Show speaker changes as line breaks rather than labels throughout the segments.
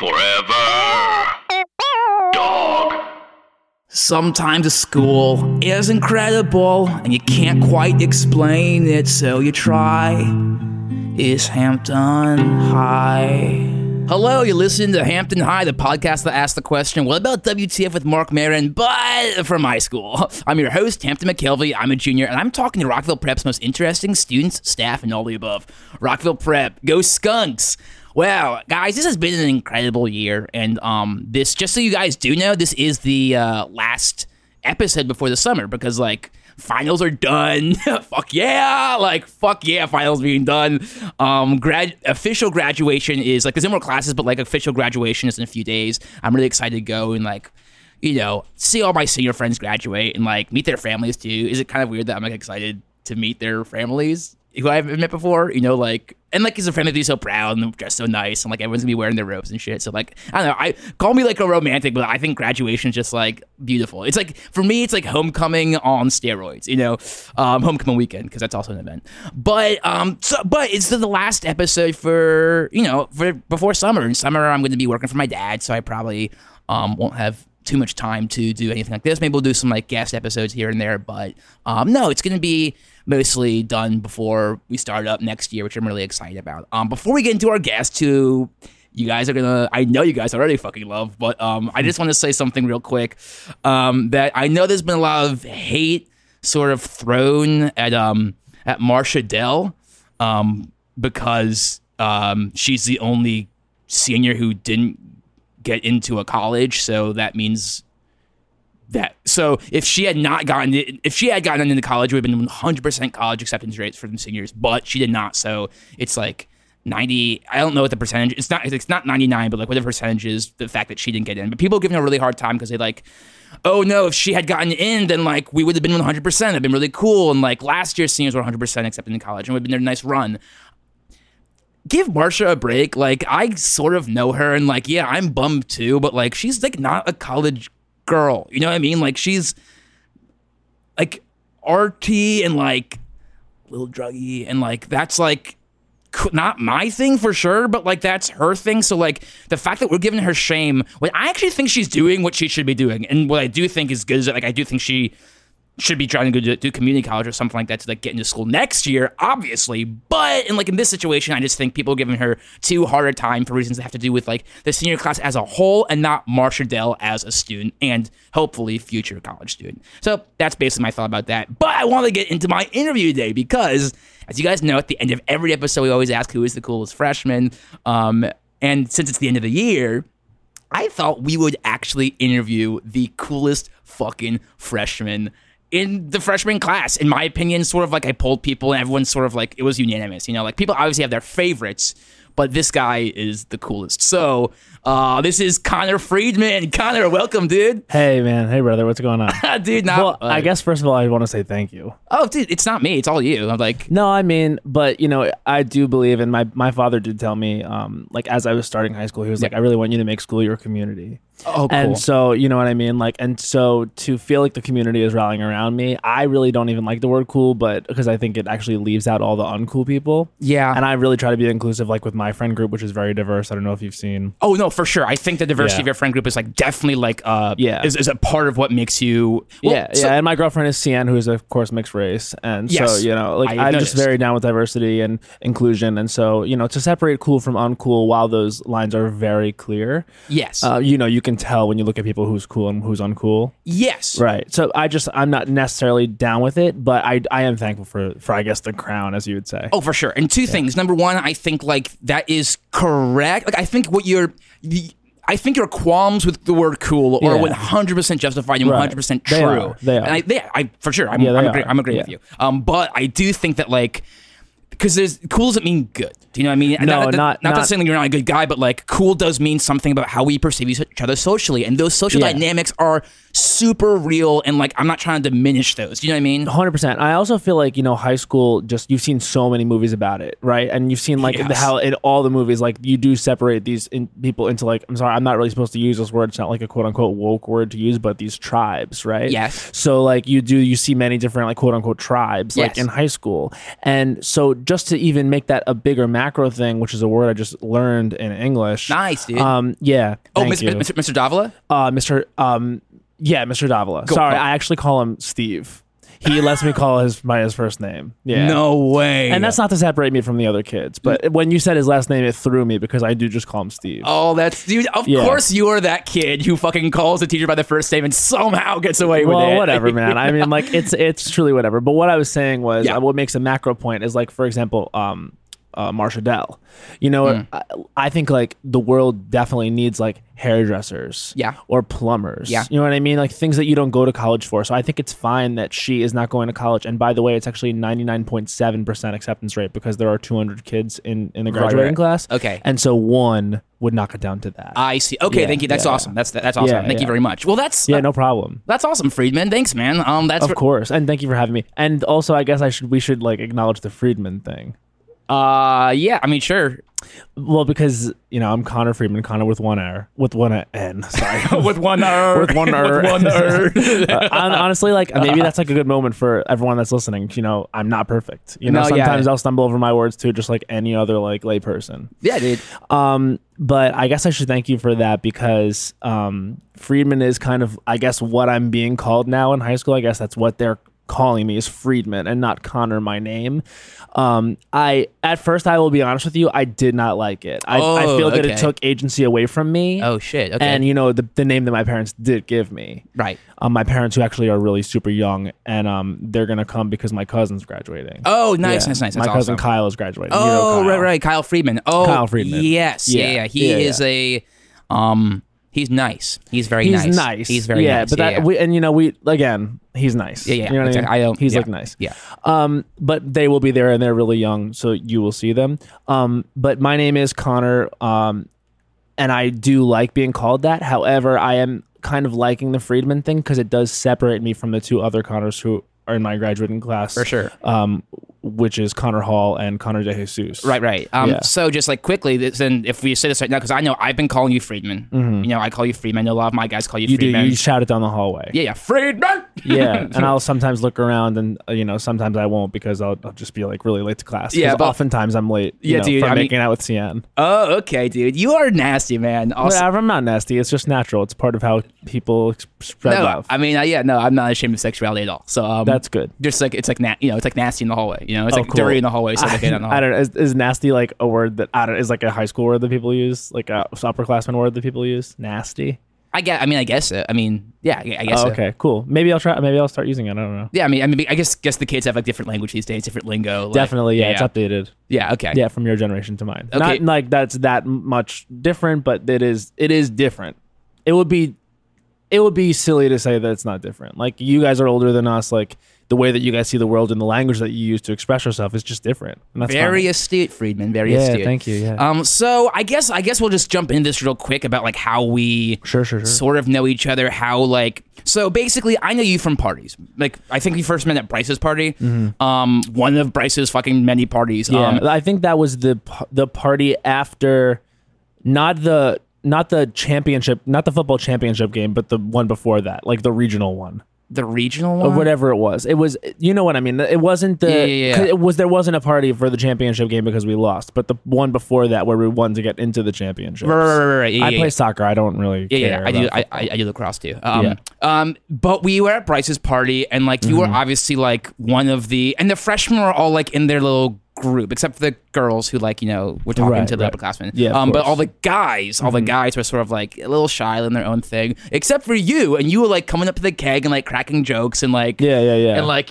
Forever. Dog.
Sometimes a school is incredible and you can't quite explain it, so you try. Is Hampton High? Hello, you're listening to Hampton High, the podcast that asks the question, what about WTF with Mark Maron, but from my school? I'm your host, Hampton McKelvey. I'm a junior, and I'm talking to Rockville Prep's most interesting students, staff, and all the above. Rockville Prep, go Skunks! Wow, guys, this has been an incredible year, and this, just so you guys do know, this is the last episode before the summer, because, finals are done. Fuck yeah, finals being done. Official graduation is, there's no more classes, but, official graduation is in a few days. I'm really excited to go and, see all my senior friends graduate and, meet their families, too. Is it kind of weird that I'm, excited to meet their families who I haven't met before? And as a friend, they'd be so proud and dressed so nice, and everyone's gonna be wearing their robes and shit. So I don't know, I call me a romantic, but I think graduation is just beautiful. It's for me, it's homecoming on steroids, homecoming weekend, because that's also an event. But it's the last episode for before summer. In summer, I'm gonna be working for my dad, so I probably won't have too much time to do anything like this. Maybe we'll do some guest episodes here and there, but no, it's gonna be mostly done before we start up next year, which I'm really excited about. Before we get into our guest, who you guys are gonna, I know you guys already fucking love, but I just want to say something real quick, that I know there's been a lot of hate sort of thrown at Marsha Dell, because she's the only senior who didn't get into a college, so that means that, so if she had gotten into college, it would have been 100% college acceptance rates for the seniors, but she did not. So it's 90. I don't know what the percentage. It's not 99, but whatever percentage is the fact that she didn't get in. But people are giving her a really hard time because they oh no, if she had gotten in, then we would have been 100%. It'd been really cool. And last year's seniors were 100% accepted in college, and it would have been a nice run. Give Marsha a break. I sort of know her, and yeah, I'm bummed too, but she's not a college girl, you know what I mean? She's arty and little druggy, and that's not my thing for sure, but that's her thing. So the fact that we're giving her shame, when I actually think she's doing what she should be doing, and what I do think is good is that I do think she should be trying to go do community college or something like that to get into school next year, obviously. But in this situation, I just think people are giving her too hard a time for reasons that have to do with the senior class as a whole, and not Marsha Dell as a student and hopefully future college student. So that's basically my thought about that. But I want to get into my interview today because, as you guys know, at the end of every episode, we always ask who is the coolest freshman. And since it's the end of the year, I thought we would actually interview the coolest fucking freshman in the freshman class. In my opinion, sort of I polled people, and everyone's sort of it was unanimous, people obviously have their favorites, but this guy is the coolest. So this is Connor Friedman. Connor, welcome, dude.
Hey, man. Hey, brother. What's going on?
Dude,
well, I guess first of all, I want to say thank you.
Oh, dude, it's not me. It's all you. I'm
No, I mean, but, I do believe, and my father did tell me, as I was starting high school, he was I really want you to make school your community.
Oh, cool.
And so, you know what I mean? And so to feel like the community is rallying around me, I really don't even like the word cool, but because I think it actually leaves out all the uncool people.
Yeah.
And I really try to be inclusive, with my friend group, which is very diverse. I don't know if you've seen.
Oh, no, for sure. I think the diversity of your friend group is definitely is a part of what makes you.
Well, and my girlfriend is Cian, who is of course mixed race. And
yes,
so, I'm just very down with diversity and inclusion. And so, to separate cool from uncool while those lines are very clear.
Yes.
You can tell when you look at people who's cool and who's uncool.
Yes.
Right. So I'm not necessarily down with it, but I am thankful for I guess the crown, as you would say.
Oh, for sure. And two things. Number one, I think that is correct. I think I think your qualms with the word cool are 100% justified and 100% true.
They are.
And I for sure, I'm agreeing with you. But I do think that because cool doesn't mean good. Do you know what I mean?
No,
not saying you're not a good guy, but cool does mean something about how we perceive each other socially, and those social dynamics are super real, and I'm not trying to diminish those. Do you know what I mean?
100%. I also feel high school, just you've seen so many movies about it, right? And you've seen how in all the movies, you do separate these people into I'm sorry, I'm not really supposed to use this word. It's not a quote unquote woke word to use, but these tribes, right?
Yes.
So you see many different quote unquote tribes in high school, and so just to even make that a bigger macro thing, which is a word I just learned in English.
Nice, dude.
Yeah.
Oh,
thank you.
Mr. Davila?
Mr. Davila. Sorry, I actually call him Steve. He lets me call his first name. Yeah.
No way.
And that's not to separate me from the other kids, but when you said his last name, it threw me because I do just call him Steve.
Oh, dude. Of course, you are that kid who fucking calls the teacher by the first name and somehow gets away with it.
Well, whatever, man. I mean, like it's truly whatever. But what I was saying was, what makes a macro point is like, for example, Marsha Dell. You know, I think like the world definitely needs like hairdressers, or plumbers. You know what I mean? Like things that you don't go to college for. So I think it's fine that she is not going to college. And by the way, it's actually 99.7% acceptance rate because there are 200 kids in the graduating class.
Okay,
and so one would knock it down to that.
I see. Okay, thank you. That's awesome. That's awesome. Thank you very much. Well, that's
no problem.
That's awesome, Friedman. Thanks, man. That's
of course, and thank you for having me. And also, I guess we should like acknowledge the Friedman thing.
Yeah, I mean, sure.
Well, because I'm Connor Friedman, Connor with one N. Sorry,
with one R,
with one R. Honestly, like maybe that's like a good moment for everyone that's listening. I'm not perfect. Sometimes I'll stumble over my words too, just like any other like lay person.
Yeah, dude.
But I guess I should thank you for that because Friedman is kind of, I guess, what I'm being called now in high school. I guess that's what they're calling me is Friedman and not Connor, my name. At first, I will be honest with you, I did not like it. I feel that it took agency away from me.
Oh shit. Okay.
And the name that my parents did give me.
Right.
My parents, who actually are really super young, and they're gonna come because my cousin's graduating.
Oh, nice. That's
my cousin
awesome.
Kyle is graduating.
Oh, right. Kyle Friedman. Oh,
Kyle Friedman.
Yes. Yeah. He is a He's nice. He's very nice.
He's nice.
He's very nice.
But he's nice.
Yeah.
You know what I mean? He's like nice.
Yeah.
But they will be there and they're really young, so you will see them. But my name is Connor, and I do like being called that. However, I am kind of liking the Friedman thing because it does separate me from the two other Connors who are in my graduating class.
For sure.
Which is Connor Hall and Connor DeJesus.
Right. So just like quickly, then if we say this right now, because I know I've been calling you Friedman.
Mm-hmm.
I call you Friedman. I know a lot of my guys call you Friedman.
You shout it down the hallway.
Yeah, Friedman.
Yeah, and I'll sometimes look around, and sometimes I won't because I'll just be like really late to class. Yeah, but oftentimes I'm late. Dude, for making out with CN.
Oh, okay, dude, you are nasty, man.
Also, I'm not nasty. It's just natural. It's part of how people spread love.
I mean, I'm not ashamed of sexuality at all. So
that's good.
Just like it's like it's like nasty in the hallway. It's like dirty in the hallway. So okay,
I don't know. Is nasty like a word that is like a high school word that people use, like a upperclassman word that people use? Nasty.
I guess so. I guess so.
Okay, cool. Maybe I'll try. Maybe I'll start using it. I don't know.
Yeah, I guess the kids have like different language these days, different lingo.
Definitely, it's updated.
Yeah, okay.
Yeah, from your generation to mine.
Okay.
Not like that's that much different, but it is different. It would be silly to say that it's not different. Like you guys are older than us. Like the way that you guys see the world and the language that you use to express yourself is just different. And that's
very astute, Friedman. Very astute.
Yeah, thank you. Yeah.
So I guess we'll just jump into this real quick about like how we
sure
sort of know each other. How like so basically, I know you from parties. Like I think we first met at Bryce's party. Mm-hmm. One of Bryce's fucking many parties.
Yeah, I think that was the party after, not the championship, not the football championship game, but the one before that, like the regional one.
The regional one?
Or whatever it was. It was, you know what I mean? It wasn't the...
Yeah.
There wasn't a party for the championship game because we lost, but the one before that where we won to get into the championship.
Right.
I play soccer. I don't really care.
I do lacrosse too. But we were at Bryce's party and like you were obviously like one of the... And the freshmen were all like in their little group, except for the girls who like were talking to the upperclassmen.
Yeah,
but all the guys, were sort of like a little shy in their own thing, except for you. And you were like coming up to the keg and like cracking jokes and like and like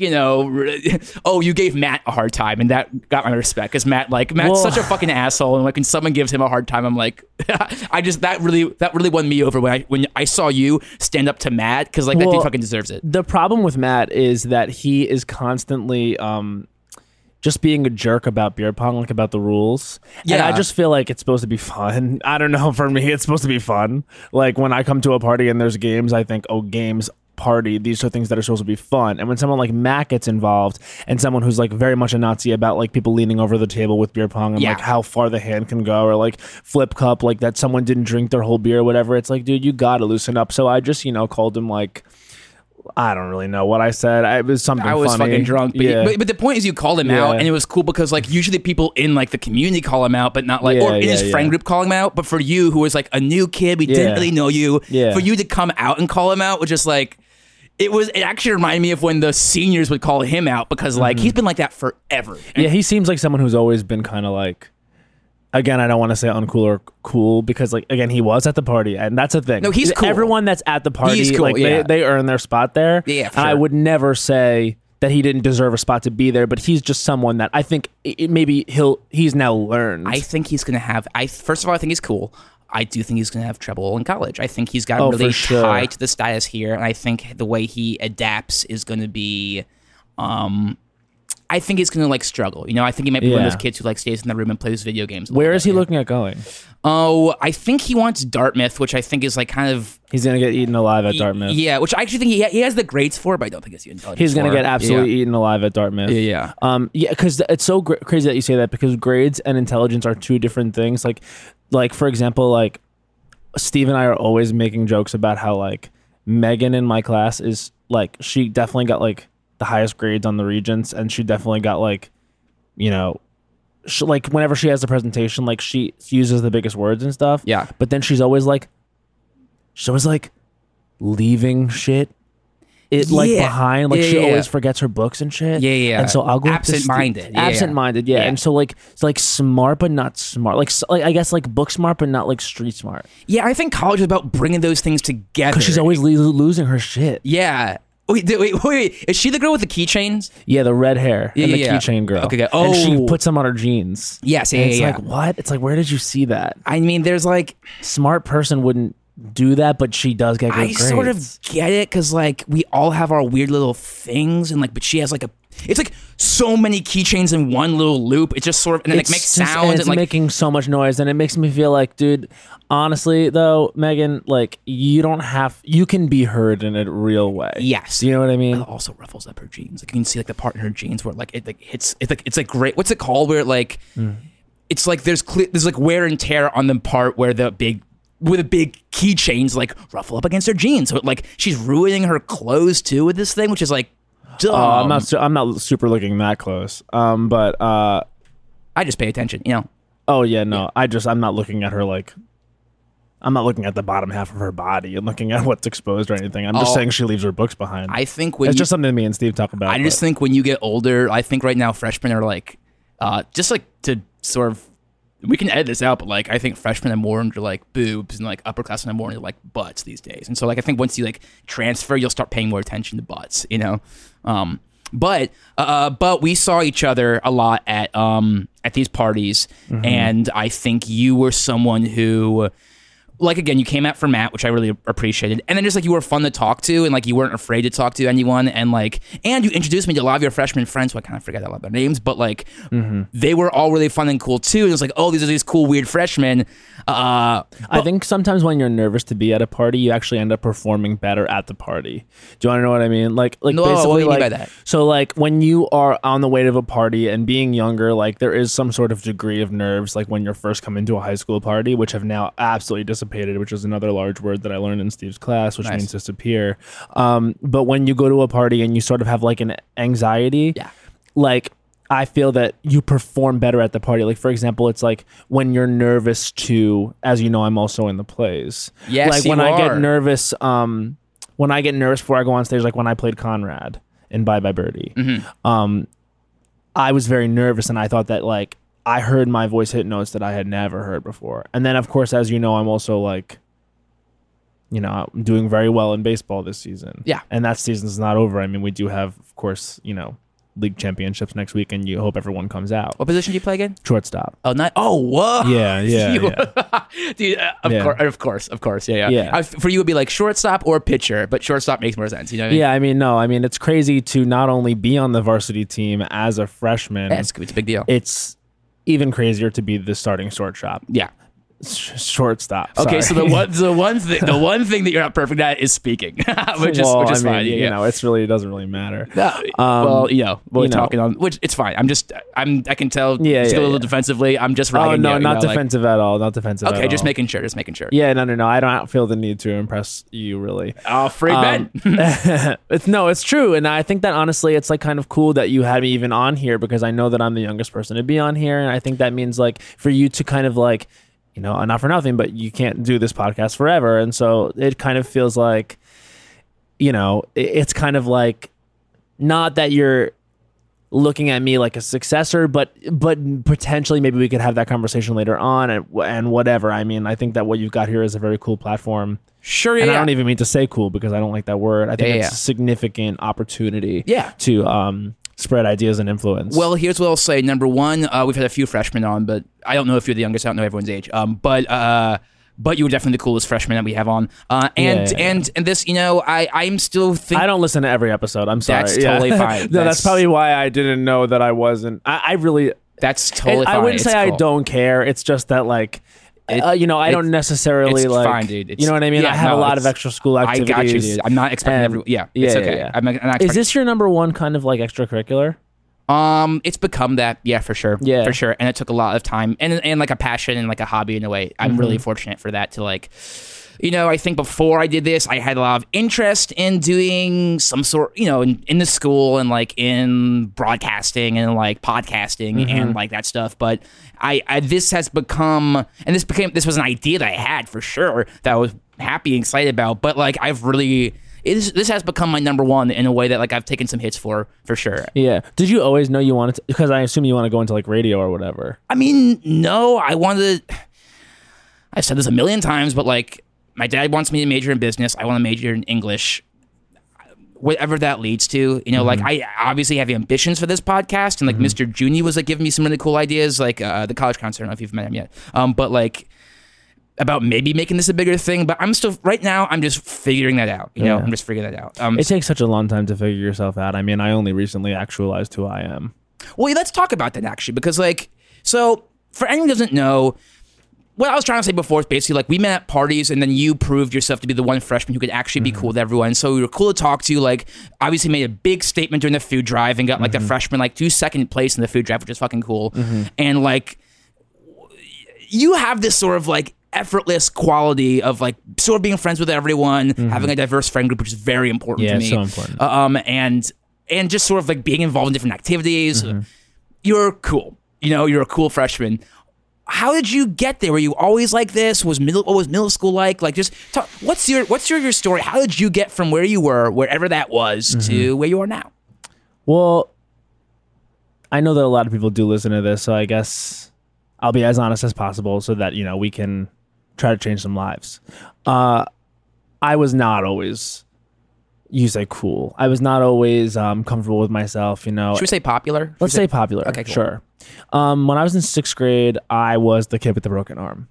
you gave Matt a hard time, and that got my respect because Matt's such a fucking asshole, and like when someone gives him a hard time, I'm like, that really won me over when I saw you stand up to Matt because like that dude fucking deserves it.
The problem with Matt is that he is constantly just being a jerk about beer pong, like about the rules. Yeah. And I just feel like it's supposed to be fun. I don't know, for me, it's supposed to be fun. Like when I come to a party and there's games, I think, games, party, these are things that are supposed to be fun. And when someone like Matt gets involved and someone who's like very much a Nazi about like people leaning over the table with beer pong and like how far the hand can go, or like flip cup, like that someone didn't drink their whole beer or whatever, it's like, dude, you gotta loosen up. So I just, called him like I don't really know what I said. It was something
I was
funny.
fucking drunk. But the point is, you called him out, and it was cool because like usually people in like the community call him out, but not like or in his friend group call him out. But for you, who was like a new kid, we didn't really know you. For you to come out and call him out was just like. It actually reminded me of when the seniors would call him out because like he's been like that forever.
Yeah, he seems like someone who's always been kind of like, again, I don't want to say uncool or cool because like, again, he was at the party and that's the thing.
No, he's cool.
Everyone that's at the party,
he's cool,
like they earn their spot there.
Yeah,
and I would never say that he didn't deserve a spot to be there, but he's just someone that I think maybe he's now learned.
I think he's going to have, first of all, I think he's cool. I do think he's going to have trouble in college. I think he's got really tied to the status here, and I think the way he adapts is going to be, I think he's going to like struggle. You know, I think he might be one of those kids who like stays in the room and plays video games.
Where is he looking at going?
Oh, I think he wants Dartmouth, which I think is like kind of...
He's going to get eaten alive at Dartmouth.
Yeah, which I actually think he has the grades for, but I don't think it's the intelligence
He's going to get absolutely eaten alive at Dartmouth.
Yeah.
Because it's so crazy that you say that because grades and intelligence are two different things. Like for example, like Steve and I are always making jokes about how like Megan in my class is like, she definitely got like the highest grades on the Regents, and she definitely got like, you know, like whenever she has a presentation, like she uses the biggest words and stuff.
Yeah.
But then she's always like leaving shit behind, like she always forgets her books and shit.
Yeah.
And so I'll go
absent-minded.
Absent-minded, yeah. And so like it's like smart but not smart. Like I guess like book smart but not like street smart.
Yeah, I think college is about bringing those things together.
Because she's always losing her shit.
Yeah. Wait. Is she the girl with the keychains?
Yeah, the red hair and the keychain girl.
Okay.
Oh. And she puts them on her jeans.
Yes, yeah,
it's like, what? It's like, where did you see that?
I mean, there's like...
Smart person wouldn't do that, but she does get good grades.
I sort of get it, because like we all have our weird little things, and like, but she has like it's like so many keychains in one little loop. It just sort of, and then it makes sounds.
It's
like
making so much noise, and it makes me feel like, dude, honestly though, Megan, like you can be heard in a real way.
Yes.
Do you know what I mean?
It also ruffles up her jeans. Like you can see like the part in her jeans where like it like hits, it's like great. What's it called? Where it like, it's like there's like wear and tear on the part where the big keychains like ruffle up against her jeans. So like she's ruining her clothes too with this thing, which is like dumb.
I'm not super looking that close. But
I just pay attention, you know.
Oh yeah, no. Yeah. I'm not looking at her like, I'm not looking at the bottom half of her body and looking at what's exposed or anything. I'm just saying she leaves her books behind.
I think
it's just something me and Steve talk about.
I just think when you get older, I think right now freshmen are like, just like to sort of, we can edit this out, but like I think freshmen are more into like boobs, and like upperclassmen are more into like butts these days. And so like I think once you like transfer, you'll start paying more attention to butts, you know. But we saw each other a lot at these parties, and I think you were someone who, like, again, you came out for Matt, which I really appreciated, and then just like you were fun to talk to, and like you weren't afraid to talk to anyone, and you introduced me to a lot of your freshman friends, who I kind of forget a lot of their names, but like they were all really fun and cool too. And it was like, oh, these are these cool weird freshmen.
I think sometimes when you're nervous to be at a party, you actually end up performing better at the party. Do you want to know what I mean? Like
no,
basically,
what do you mean by that?
So like when you are on the way to a party and being younger, like there is some sort of degree of nerves, like when you're first coming to a high school party, which have now absolutely dissipated, which is another large word that I learned in Steve's class, which means disappear. But when you go to a party and you sort of have like an anxiety, like I feel that you perform better at the party. Like, for example, it's like when you're nervous to, as you know, I'm also in the plays.
Yes,
like when I get nervous, before I go on stage, like when I played Conrad in Bye Bye Birdie, I was very nervous, and I thought that like I heard my voice hit notes that I had never heard before. And then, of course, as you know, I'm also like, you know, I'm doing very well in baseball this season.
Yeah.
And that season's not over. I mean, we do have, of course, you know, league championships next week, and you hope everyone comes out.
What position do you play again?
Shortstop.
Oh, not. Oh, whoa.
Yeah.
Dude, of course. Yeah. For you, it would be like shortstop or pitcher, but shortstop makes more sense. You know what I mean?
Yeah, I mean, no. I mean, it's crazy to not only be on the varsity team as a freshman.
Yeah, it's a big deal.
It's even crazier to be the starting shortstop.
Yeah.
Shortstop.
Okay,
sorry.
so the one thing that you're not perfect at is speaking, which is fine. Yeah,
you know, it doesn't really matter.
Well, we're talking on which it's fine. I can tell. Just a little defensively. I'm just ragging.
Oh no, not defensive at all. Not defensive.
Okay,
at
just
all.
making sure.
Yeah, no. I don't feel the need to impress you, really.
Oh, free Ben.
It's true, and I think that honestly, it's like kind of cool that you had me even on here because I know that I'm the youngest person to be on here, and I think that means like for you to kind of like, you know, not for nothing, but you can't do this podcast forever. And so it kind of feels like, you know, it's kind of like not that you're looking at me like a successor, but potentially maybe we could have that conversation later on and whatever. I mean, I think that what you've got here is a very cool platform.
Sure,
and I don't even mean to say cool because I don't like that word. I think it's a significant opportunity to spread ideas and influence.
Well, here's what I'll say. Number one, we've had a few freshmen on, but I don't know if you're the youngest. I don't know everyone's age. But you were definitely the coolest freshman that we have on. And this, you know, I'm still thinking.
I don't listen to every episode. I'm sorry.
That's totally fine.
No, that's probably why I didn't know that I wasn't. I really.
That's totally fine.
I wouldn't say I don't care. It's just that like. You know, I don't necessarily
it's
like.
Fine, dude.
You know what I mean? I have a lot of extra school activities.
I got you, dude. I'm not expecting everyone. Yeah, it's okay.
Yeah.
I'm not
Is this your number one kind of like extracurricular?
It's become that, for sure.
Yeah.
For sure. And it took a lot of time and like a passion and like a hobby in a way. I'm really fortunate for that to like, you know, I think before I did this, I had a lot of interest in doing some sort, you know, in the school and like in broadcasting and like podcasting and like that stuff. But this has become, and this was an idea that I had for sure that I was happy and excited about. But like I've really, this has become my number one in a way that like I've taken some hits for sure.
Yeah. Did you always know you wanted to, because I assume you want to go into like radio or whatever.
I mean, no, I've said this a million times, but like my dad wants me to major in business. I want to major in English. Whatever that leads to, you know, like I obviously have ambitions for this podcast, and like Mr. Junie was like giving me some really cool ideas, like the college counselor. I don't know if you've met him yet, but like about maybe making this a bigger thing. But I'm still right now. I'm just figuring that out. You know, I'm just figuring that out.
It takes such a long time to figure yourself out. I mean, I only recently actualized who I am.
Well, let's talk about that actually, because like, so for anyone who doesn't know. What I was trying to say before is basically like we met at parties and then you proved yourself to be the one freshman who could actually be cool with everyone. So you were cool to talk to, like obviously made a big statement during the food drive and got like the freshman like 2nd place in the food drive, which is fucking cool. And like you have this sort of like effortless quality of like sort of being friends with everyone, having a diverse friend group, which is very important to me.
Yeah, so important.
And just sort of like being involved in different activities. You're cool. You know, you're a cool freshman. How did you get there? Were you always like this? What was middle school like? Like, just talk, what's your story? How did you get from where you were, wherever that was, to where you are now?
Well, I know that a lot of people do listen to this, so I guess I'll be as honest as possible so that, you know, we can try to change some lives. I was not always, you say cool. I was not always comfortable with myself, you know.
Should we say popular?
Let's say popular.
Okay, cool.
Sure. When I was in 6th grade, I was the kid with the broken arm.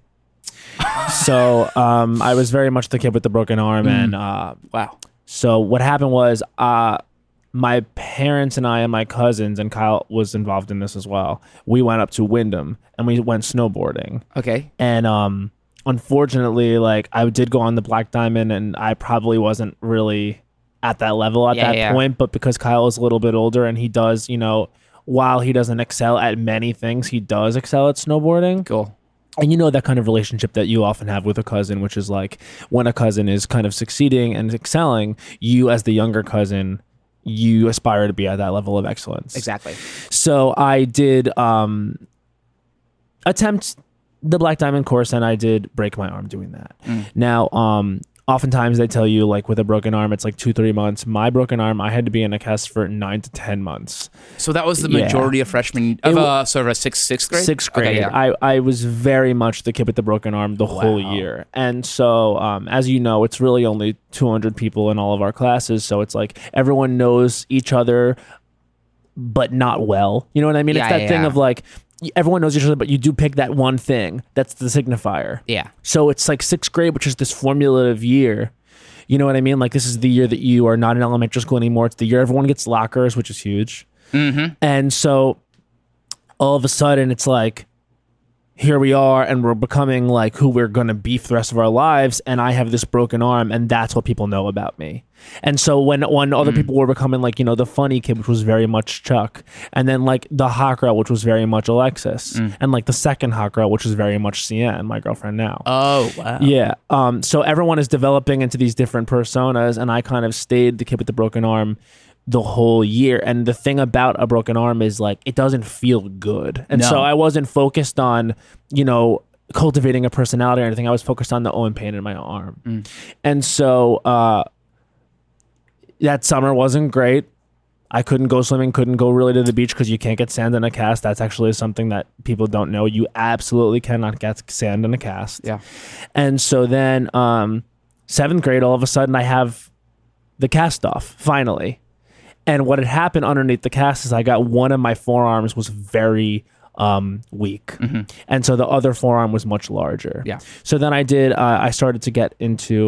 So I was very much the kid with the broken arm. And
wow.
So what happened was my parents and I and my cousins, and Kyle was involved in this as well, we went up to Wyndham and we went snowboarding.
Okay.
And unfortunately, like I did go on the Black Diamond and I probably wasn't really at that level at that point. But because Kyle is a little bit older and he does, you know, while he doesn't excel at many things, he does excel at snowboarding.
Cool.
And you know that kind of relationship that you often have with a cousin, which is like when a cousin is kind of succeeding and excelling, you as the younger cousin, you aspire to be at that level of excellence.
Exactly.
So I did attempt the Black Diamond course and I did break my arm doing that. Now, oftentimes they tell you like with a broken arm, it's like 2-3 months. My broken arm, I had to be in a cast for 9 to 10 months.
So that was the majority of freshmen of sort of a sixth grade?
6th grade.
Okay,
I was very much the kid with the broken arm the whole year. And so, as you know, it's really only 200 people in all of our classes. So it's like everyone knows each other, but not well. You know what I mean? It's that thing of like, everyone knows each other, but you do pick that one thing. That's the signifier.
Yeah.
So it's like 6th grade, which is this formulative year. You know what I mean? Like this is the year that you are not in elementary school anymore. It's the year everyone gets lockers, which is huge. And so all of a sudden it's like, here we are, and we're becoming like who we're going to be for the rest of our lives, and I have this broken arm, and that's what people know about me. And so when other people were becoming like, you know, the funny kid, which was very much Chuck, and then like the hot girl, which was very much Alexis, and like the second hot girl, which is very much Cian, my girlfriend now.
Oh, wow.
Yeah. So everyone is developing into these different personas, and I kind of stayed the kid with the broken arm the whole year. And the thing about a broken arm is like it doesn't feel good. And so I wasn't focused on, you know, cultivating a personality or anything. I was focused on the own pain in my arm. And so that summer wasn't great. I couldn't go swimming, couldn't go really to the beach because you can't get sand in a cast. That's actually something that people don't know. You absolutely cannot get sand in a cast.
Yeah.
And so then 7th grade, all of a sudden I have the cast off, finally. And what had happened underneath the cast is I got one of my forearms was very weak. And so the other forearm was much larger.
Yeah.
So then I started to get into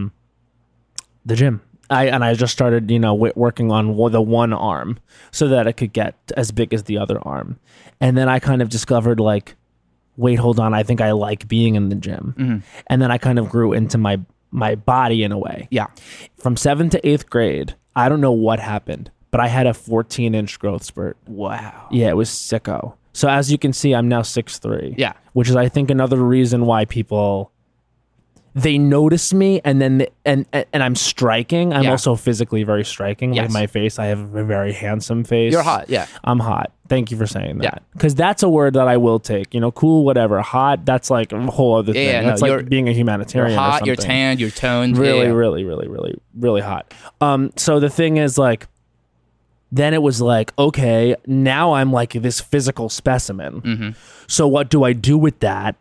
the gym. I just started, you know, working on the one arm so that it could get as big as the other arm. And then I kind of discovered like, wait, hold on. I think I like being in the gym. And then I kind of grew into my body in a way.
Yeah.
From 7th to 8th grade, I don't know what happened, but I had a 14-inch growth spurt.
Wow.
Yeah, it was sicko. So as you can see, I'm now 6'3".
Yeah.
Which is, I think, another reason why people, they notice me, and then and I'm striking. I'm also physically very striking.
Yes.
Like my face, I have a very handsome face.
You're hot, yeah.
I'm hot. Thank you for saying that. Because that's a word that I will take. You know, cool, whatever. Hot, that's like a whole other thing.
Yeah,
that's like being a humanitarian.
You're hot,
or something.
you're tanned, you're toned.
Really, really hot. So the thing is, like, then it was like, okay, now I'm like this physical specimen. So what do I do with that?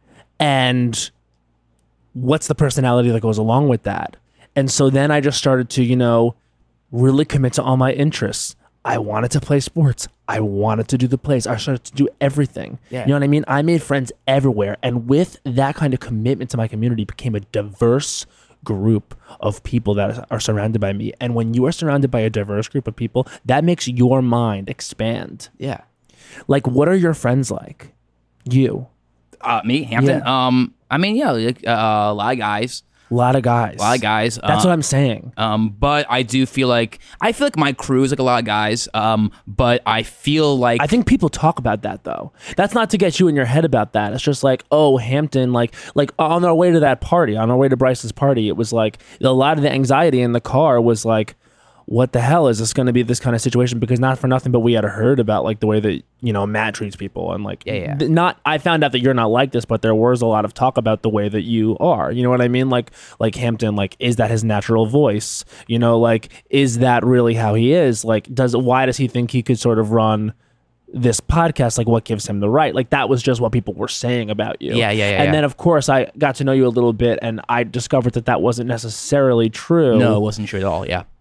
And what's the personality that goes along with that? And so then I just started to, you know, really commit to all my interests. I wanted to play sports. I wanted to do the plays. I started to do everything.
Yeah.
You know what I mean? I made friends everywhere. And with that kind of commitment to my community became a diverse group of people that are surrounded by me. And when you are surrounded by a diverse group of people, that makes your mind expand.
Yeah.
Like, what are your friends like? You.
Me, Hampton?
Yeah.
I mean, yeah, a lot of guys.
A lot of guys. That's what I'm saying.
But I feel like my crew is like a lot of guys. But I feel like
I think people talk about that though. That's not to get you in your head about that. It's just like, oh, Hampton, like on our way to that party, on our way to Bryce's party, it was like a lot of the anxiety in the car was like, what the hell is this going to be this kind of situation? Because not for nothing, but we had heard about like the way that, you know, Matt treats people and like, I found out that you're not like this, but there was a lot of talk about the way that you are, you know what I mean? Like Hampton, like, is that his natural voice? You know, like, is that really how he is? Like, why does he think he could sort of run this podcast? Like, what gives him the right? Like, that was just what people were saying about you. And then of course I got to know you a little bit and I discovered that wasn't necessarily true.
No, it wasn't true at all. Yeah.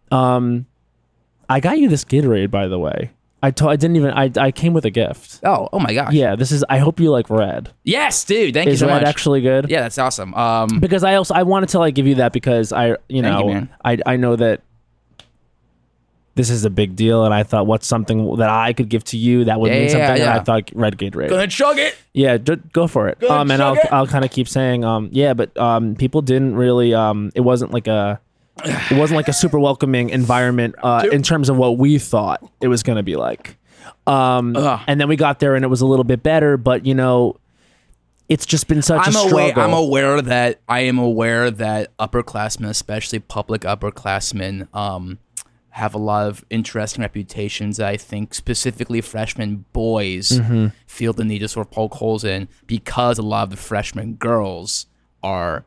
I got you this Gatorade, by the way. I came with a gift.
Oh my gosh.
Yeah, I hope you like red.
Yes, dude. Thank you so much.
Is red actually good?
Yeah, that's awesome.
Because I wanted to like give you that because I know that this is a big deal, and I thought what's something that I could give to you that would mean something. And I thought red Gatorade.
Gonna chug it.
Yeah, go for it. And I'll kind of keep saying but people didn't really it wasn't like a super welcoming environment in terms of what we thought it was going to be like. And then we got there and it was a little bit better, but you know, it's just been such a struggle.
I'm aware that upperclassmen, especially public upperclassmen, have a lot of interesting reputations that I think specifically freshman boys feel the need to sort of poke holes in because a lot of the freshman girls are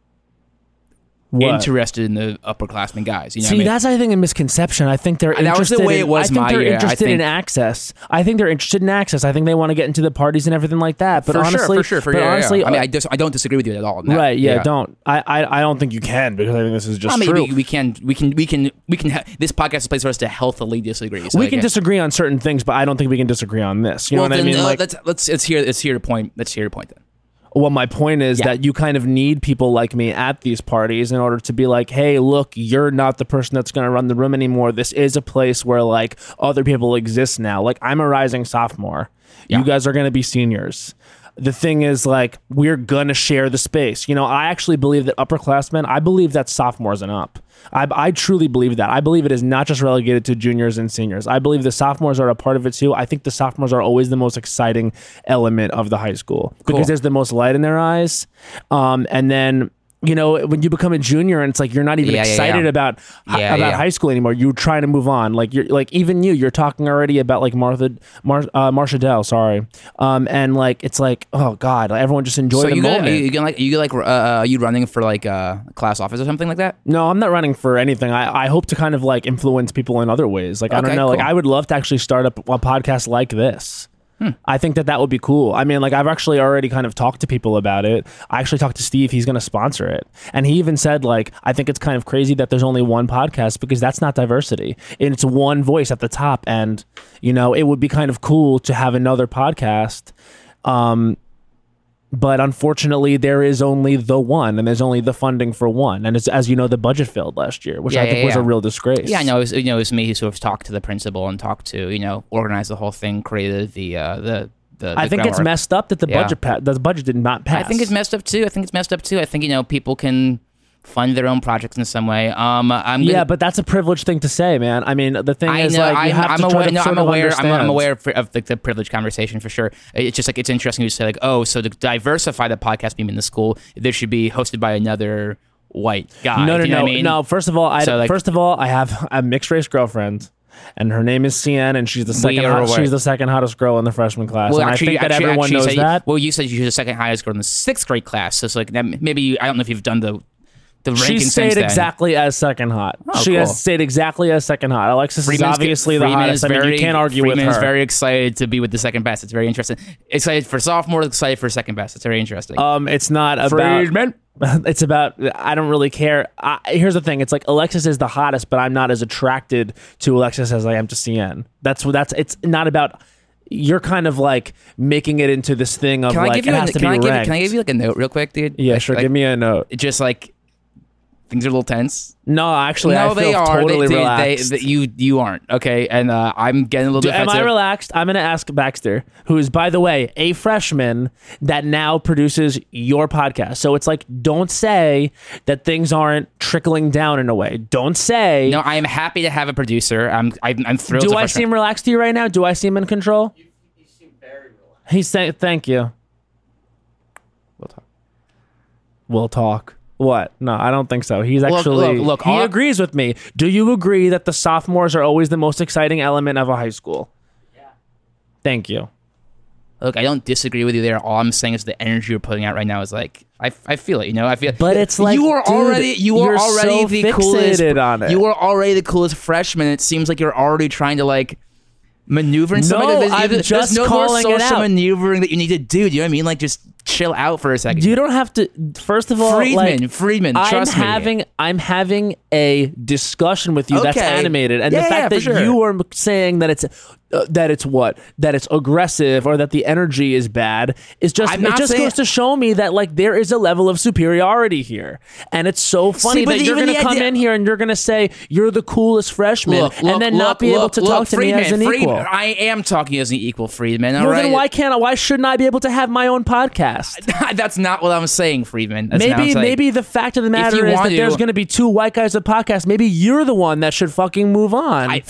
interested in the upperclassmen guys. You know what I mean?
That's I think a misconception. I think they're interested.
That was the way it was my year.
They're interested in access. I think they're interested in access. I think they want to get into the parties and everything like that. But honestly, honestly,
I mean, I don't disagree with you at all.
Right? Yeah, don't. I don't think you can because I think this is just true.
We can. This podcast is a place for us to healthily disagree. So
we can disagree on certain things, but I don't think we can disagree on this. You know what I mean? Like,
let's hear your point. Let's hear your point then.
Well, my point is that you kind of need people like me at these parties in order to be like, hey, look, you're not the person that's going to run the room anymore. This is a place where like other people exist now. Like I'm a rising sophomore. You guys are going to be seniors. the thing is like we're gonna share the space. You know, I actually believe that upperclassmen, I believe that sophomores and up. I truly believe that. I believe it is not just relegated to juniors and seniors. I believe the sophomores are a part of it too. I think the sophomores are always the most exciting element of the high school because there's the most light in their eyes. And then, you know, when you become a junior and it's like you're not even excited about high school anymore. You're trying to move on. Like you're like even you're talking already about like Marsha Dell, sorry. And like it's like, oh God, like, everyone just enjoy the moment.
Are you running for like a class office or something like that?
No, I'm not running for anything. I hope to kind of like influence people in other ways. Like I don't know, cool. Like I would love to actually start up a podcast like this. I think that would be cool. I mean, like I've actually already kind of talked to people about it. I actually talked to Steve. He's going to sponsor it. And he even said like, I think it's kind of crazy that there's only one podcast because that's not diversity. And it's one voice at the top. And, you know, it would be kind of cool to have another podcast. But unfortunately, there is only the one, and there's only the funding for one. And it's, as you know, the budget failed last year, which I think was a real disgrace.
Yeah, I know. It was me who sort of talked to the principal and talked to, organized the whole thing, created the
I think it's messed up that the budget did not pass.
I think it's messed up too. I think people can fund their own projects in some way.
But that's a privileged thing to say, man. I mean, the thing is, like, you have to try to sort of understand.
I'm aware of the privilege conversation for sure. It's just like it's interesting to say like, oh, so to diversify the podcast beam in the school, there should be hosted by another white guy.
No. First of all, I have a mixed race girlfriend. And her name is CN, and she's the second hottest girl in the freshman class. Well, and I think that everyone knows that.
Well, you said you're the second highest girl in the 6th grade class. So it's like maybe I don't know if you've done the
she stayed exactly as second hot. Has stayed exactly as second hot. Alexis is obviously the hottest. I mean, you can't argue with her.
Freeman is very excited to be with the second best. It's very interesting. Excited for sophomore, excited for second best. It's very interesting.
It's not about Freeman. It's about, I don't really care. Here's the thing. It's like Alexis is the hottest, but I'm not as attracted to Alexis as I am to CN. It's not about, you're kind of like making it into this thing of like, it has to be ranked.
Can I give you like a note real quick, dude?
Yeah, sure. Give me a note.
Just like, things are a little tense.
No, actually, I feel totally relaxed.
You aren't, okay? And I'm getting a little defensive.
Am I relaxed? I'm going to ask Baxter, who is, by the way, a freshman that now produces your podcast. So it's like, don't say that things aren't trickling down in a way. Don't say...
No, I am happy to have a producer. I'm thrilled.
Do I seem relaxed to you right now? Do I seem in control?
You seem very relaxed.
He's saying, thank you. We'll talk. What? No, I don't think so. He's actually...
Look,
he agrees with me. Do you agree that the sophomores are always the most exciting element of a high school?
Yeah.
Thank you.
Look, I don't disagree with you there. All I'm saying is the energy you're putting out right now is like... I feel it, I feel it.
But it's like, you are already so
the coolest...
on it.
You are already the coolest freshman. It seems like you're already trying to like... maneuver in some
of it. There's no more social
maneuvering that you need to do. Do you know what I mean? Like, just chill out for a second.
You don't have to. First of all,
Friedman, trust me.
I'm having a discussion with you that's animated, and the fact that you are saying that it's aggressive or that the energy is bad is just goes to show me that like there is a level of superiority here, and it's so funny that you're going to come in here and you're going to say you're the coolest freshman and then not be able to talk to me as an equal.
I am talking as an equal, Friedman.
Well, then why shouldn't I be able to have my own podcast?
That's not what I'm saying, Friedman.
Maybe the fact of the matter is that there's going to be two white guys with podcasts. Maybe you're the one that should fucking move on.
I'm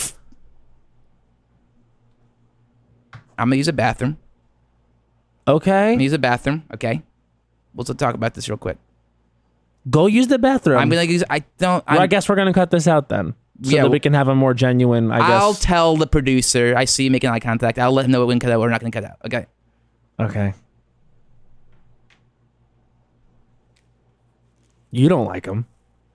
going to use a bathroom.
Okay.
I'm going to use a bathroom. Okay. We'll talk about this real quick.
Go use the bathroom.
I'm going to use...
I guess we're going to cut this out then. So that we can have a more genuine, I guess.
I'll tell the producer. I see you making eye contact. I'll let him know we're going to cut out. We're not going to cut out. Okay.
Okay. You don't like him.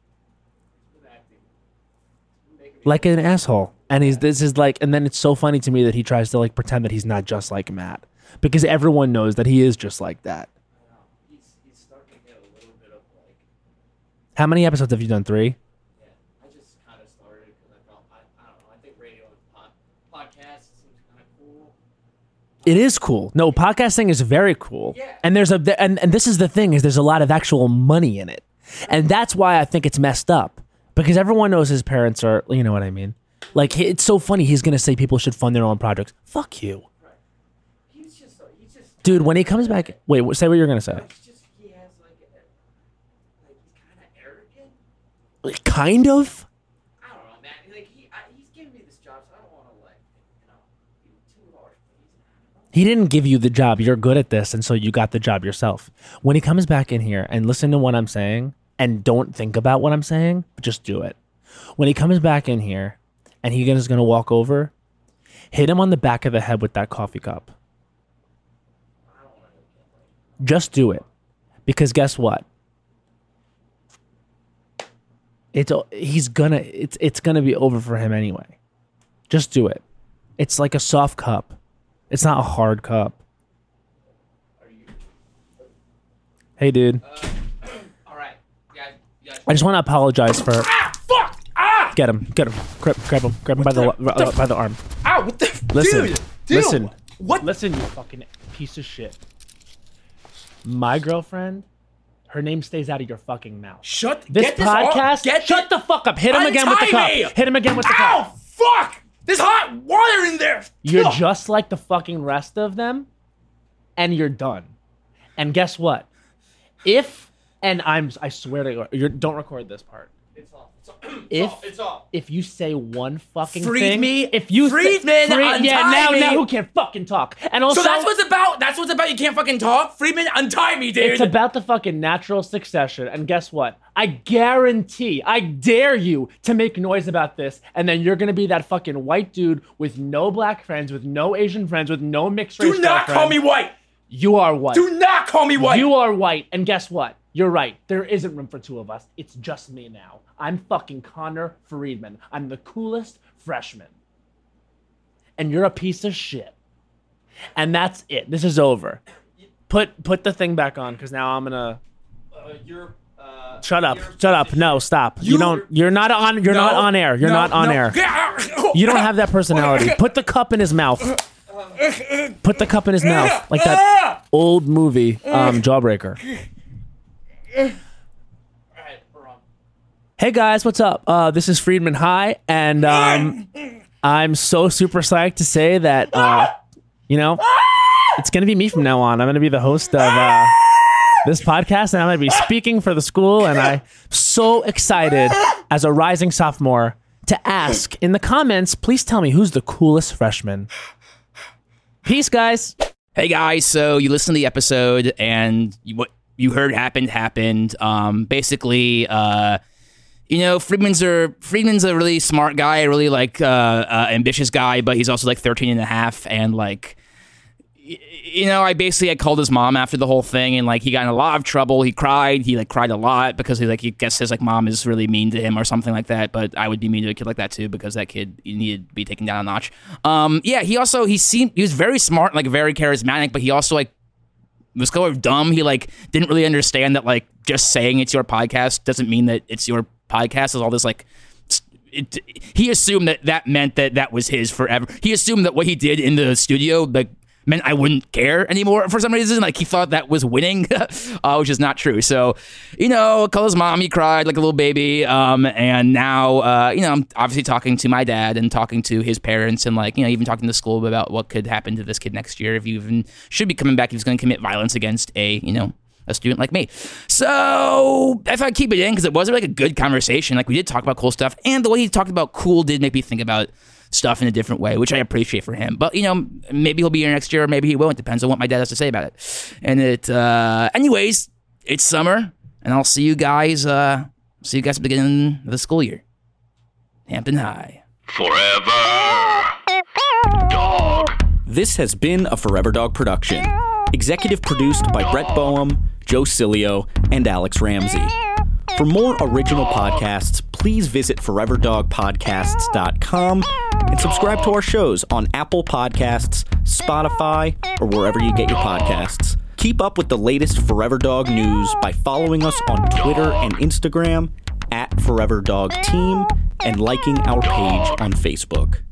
Like an asshole. And and then it's so funny to me that he tries to like pretend that he's not just like Matt. Because everyone knows that he is just like that.
He's starting to get a little bit of like...
How many episodes have you done? 3?
Yeah, I just kind of started because I felt, I don't know, I think radio and podcast seems kind of cool.
It is cool. No, podcasting is very cool.
Yeah.
And and this is the thing, is there's a lot of actual money in it. And that's why I think it's messed up. Because everyone knows his parents are, you know what I mean? Like, it's so funny. He's going to say people should fund their own projects. Fuck you.
Right. He's just
Dude, when he comes back, wait, say what you're gonna say.
It's just he has like he's kind of arrogant.
Kind of.
I don't know, man. Like he's giving me this job, so I don't want to be too harsh.
He didn't give you the job. You're good at this, and so you got the job yourself. When he comes back in here and listen to what I'm saying, and don't think about what I'm saying, but just do it. When he comes back in here, and he is gonna walk over, hit him on the back of the head with that coffee cup. Just do it, because guess what? It's gonna be over for him anyway. Just do it. It's like a soft cup. It's not a hard cup. Hey, dude.
All right. Yeah.
I just want to apologize for.
Fuck! Ah!
Get him. Grab him by the arm.
Ow! What the?
Listen.
Dude, What?
Listen, you fucking piece of shit. My girlfriend, her name stays out of your fucking mouth.
Shut
This podcast. Shut the fuck up. Hit him again with the cup. Hit him again with the
Ow!
cup.
Fuck! There's hot water in there.
You're
Ugh.
just like the fucking rest of them, and you're done. And guess what? I swear to God, don't record this part.
It's off.
It's off. If you say one fucking
Freed
thing,
me.
if you
Friedman, untie me.
now who can fucking talk? And also,
So that's what's about. That's what's about. You can't fucking talk. Friedman, untie me, dude.
it's about the fucking natural succession. And guess what? I guarantee, I dare you to make noise about this, and then you're gonna be that fucking white dude with no black friends, with no Asian friends, with no mixed race.
Do not call me white.
You are white.
Do not call me white.
You are white, and guess what? You're right. There isn't room for two of us. It's just me now. I'm fucking Connor Friedman. I'm the coolest freshman. And you're a piece of shit. And that's it. This is over. Put the thing back on, because now I'm gonna. Shut up. No, stop. You're not on air. You're not on air. You don't have that personality. Put the cup in his mouth. Put the cup in his mouth. Like that old movie, Jawbreaker. Hey guys, what's up? This is Friedman High, and I'm so super psyched to say that it's gonna be me from now on. I'm gonna be the host of this podcast, and I'm gonna be speaking for the school, and I'm so excited as a rising sophomore to ask in the comments. Please tell me who's the coolest freshman. Peace, guys.
Hey guys, so you listened to the episode, and what you heard happened. Basically, Friedman's a really smart guy, a really ambitious guy, but he's also like 13 and a half, and I called his mom after the whole thing, and he got in a lot of trouble. He cried. He cried a lot because he guess his mom is really mean to him or something like that. But I would be mean to a kid like that too, because that kid needed to be taken down a notch. He was very smart, very charismatic, but he also was kind of dumb. He didn't really understand that just saying it's your podcast doesn't mean that it's your podcast. Is all this he assumed that meant that was his forever. He assumed that what he did in the studio meant I wouldn't care anymore for some reason. He thought that was winning, which is not true. So, call his mom, he cried like a little baby. And now, I'm obviously talking to my dad and talking to his parents and even talking to school about what could happen to this kid next year if he even should be coming back. If he's going to commit violence against a student like me. So I thought I'd keep it in because it was a good conversation. We did talk about cool stuff, and the way he talked about cool did make me think about stuff in a different way, which I appreciate for him. But maybe he'll be here next year, or maybe he won't. Depends on what my dad has to say about it. And anyways, it's summer, and I'll see you guys. At the beginning of the school year. Hampton High.
Forever Dog.
This has been a Forever Dog production. Executive produced by Brett Boehm, Joe Cilio, and Alex Ramsey. For more original podcasts, please visit foreverdogpodcasts.com and subscribe to our shows on Apple Podcasts, Spotify, or wherever you get your podcasts. Keep up with the latest Forever Dog news by following us on Twitter and Instagram @ForeverDogTeam and liking our page on Facebook.